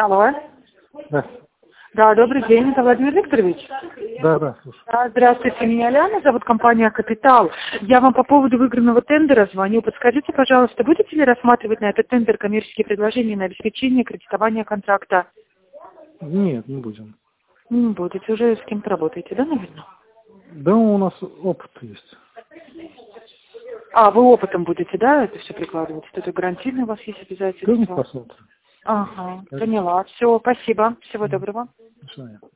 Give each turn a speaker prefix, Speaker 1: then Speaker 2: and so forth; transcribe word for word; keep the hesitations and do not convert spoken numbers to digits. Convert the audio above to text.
Speaker 1: Алло.
Speaker 2: Да.
Speaker 1: Да, добрый день, это Владимир Викторович.
Speaker 2: Да, да, слушай.
Speaker 1: Да, здравствуйте, меня Ляна зовут, компания «Капитал». Я вам по поводу выигранного тендера звоню. Подскажите, пожалуйста, будете ли рассматривать на этот тендер коммерческие предложения на обеспечение кредитования контракта?
Speaker 2: Нет, не будем.
Speaker 1: Не будете, уже с кем-то работаете, да, наверное?
Speaker 2: Да, у нас опыт есть.
Speaker 1: А, вы опытом будете, да, это все прикладывать? Это гарантийно у вас есть
Speaker 2: Как
Speaker 1: обязательства?
Speaker 2: посмотрим.
Speaker 1: Ага, поняла. Все, спасибо. Всего доброго.
Speaker 2: До свидания.